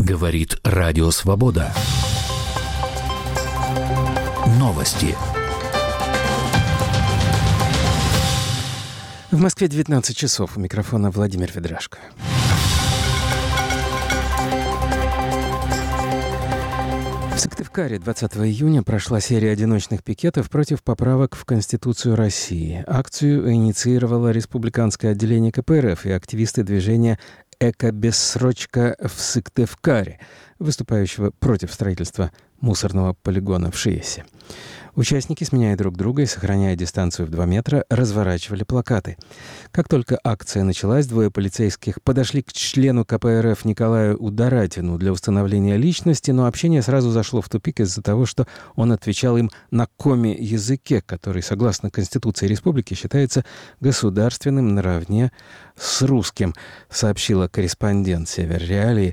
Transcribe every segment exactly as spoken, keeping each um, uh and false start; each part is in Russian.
Говорит Радио Свобода. Новости. В Москве девятнадцать часов. У микрофона Владимир Ведрашко. В Сыктывкаре двадцатого июня прошла серия одиночных пикетов против поправок в Конституцию России. Акцию инициировало республиканское отделение ка пэ эр эф и активисты движения «Эко-бессрочка» в Сыктывкаре, выступающего против строительства мусорного полигона в Шиесе. Участники, сменяя друг друга и сохраняя дистанцию в два метра, разворачивали плакаты. Как только акция началась, двое полицейских подошли к члену ка пэ эр эф Николаю Ударатину для установления личности, но общение сразу зашло в тупик из-за того, что он отвечал им на коми-языке, который, согласно Конституции Республики, считается государственным наравне с русским, сообщила корреспондент «Север-Реалии»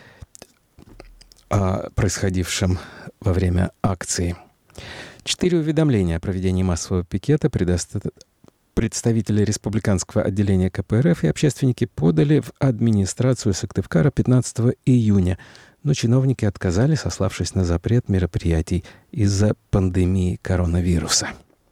о происходившем во время акции. Четыре уведомления о проведении массового пикета предоставили представители республиканского отделения ка пэ эр эф и общественники подали в администрацию Сыктывкара пятнадцатого июня, но чиновники отказали, сославшись на запрет мероприятий из-за пандемии коронавируса.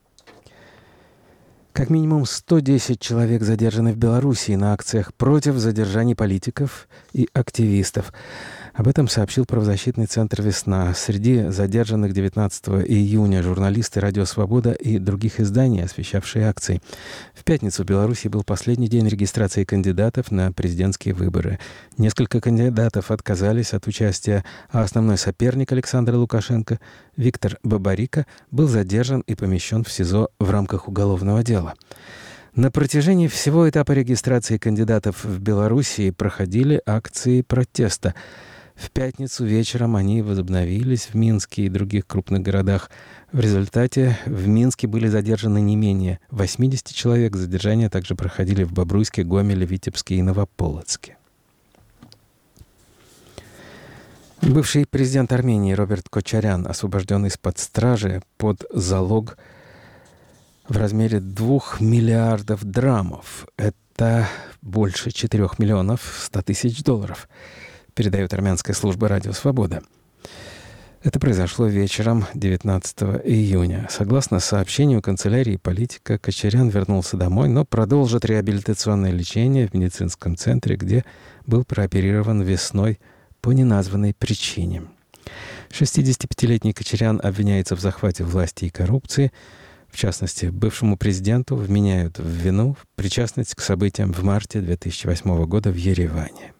Как минимум сто десять человек задержаны в Белоруссии на акциях против задержаний политиков и активистов. Об этом сообщил правозащитный центр «Весна». Среди задержанных девятнадцатого июня журналисты «Радио Свобода» и других изданий, освещавшие акции. В пятницу в Беларуси был последний день регистрации кандидатов на президентские выборы. Несколько кандидатов отказались от участия, а основной соперник Александра Лукашенко, Виктор Бабарико, был задержан и помещен в СИЗО в рамках уголовного дела. На протяжении всего этапа регистрации кандидатов в Белоруссии проходили акции протеста. В пятницу вечером они возобновились в Минске и других крупных городах. В результате в Минске были задержаны не менее восемьдесят человек. Задержания также проходили в Бобруйске, Гомеле, Витебске и Новополоцке. Бывший президент Армении Роберт Кочарян освобожден из-под стражи под залог в размере двух миллиардов драмов. Это больше четырех миллионов ста тысяч долларов, передает армянская служба «Радио Свобода». Это произошло вечером девятнадцатого июня. Согласно сообщению канцелярии политика, Кочарян вернулся домой, но продолжит реабилитационное лечение в медицинском центре, где был прооперирован весной по неназванной причине. шестидесятипятилетний Кочарян обвиняется в захвате власти и коррупции. В частности, бывшему президенту вменяют в вину причастность к событиям в марте две тысячи восьмого года в Ереване.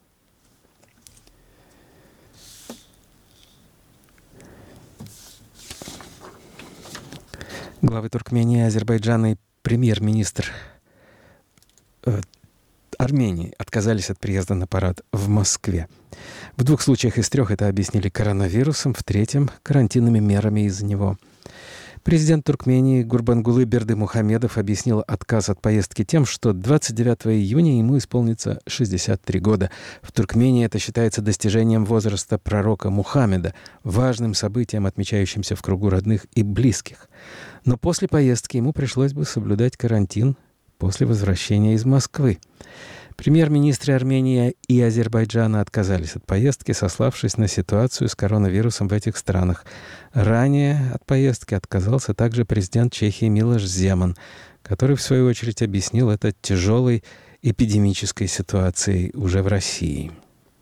Главы Туркмении, Азербайджана и премьер-министр э, Армении отказались от приезда на парад в Москве. В двух случаях из трех это объяснили коронавирусом, в третьем — карантинными мерами из-за него. Президент Туркмении Гурбангулы Бердымухамедов объяснил отказ от поездки тем, что двадцать девятого июня ему исполнится шестьдесят три года. В Туркмении это считается достижением возраста пророка Мухаммеда, важным событием, отмечающимся в кругу родных и близких. Но после поездки ему пришлось бы соблюдать карантин после возвращения из Москвы. Премьер-министры Армении и Азербайджана отказались от поездки, сославшись на ситуацию с коронавирусом в этих странах. Ранее от поездки отказался также президент Чехии Милош Земан, который, в свою очередь, объяснил это тяжелой эпидемической ситуацией уже в России.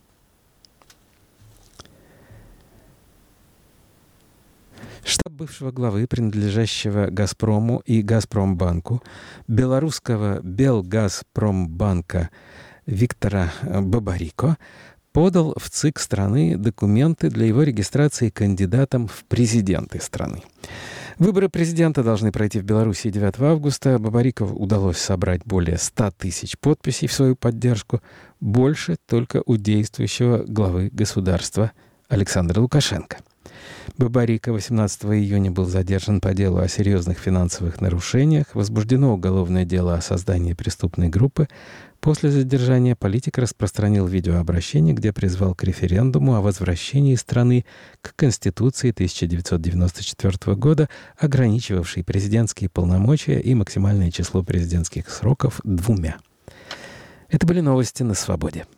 Штаб бывшего главы, принадлежащего «Газпрому» и «Газпромбанку», белорусского «Белгазпромбанка» Виктора Бабарико, подал в ЦИК страны документы для его регистрации кандидатом в президенты страны. Выборы президента должны пройти в Беларуси девятого августа. Бабарико удалось собрать более ста тысяч подписей в свою поддержку, больше только у действующего главы государства Александра Лукашенко. Бабарико восемнадцатого июня был задержан по делу о серьезных финансовых нарушениях. Возбуждено уголовное дело о создании преступной группы. После задержания политик распространил видеообращение, где призвал к референдуму о возвращении страны к Конституции тысяча девятьсот девяносто четвёртого года, ограничивавшей президентские полномочия и максимальное число президентских сроков двумя. Это были новости на «Свободе».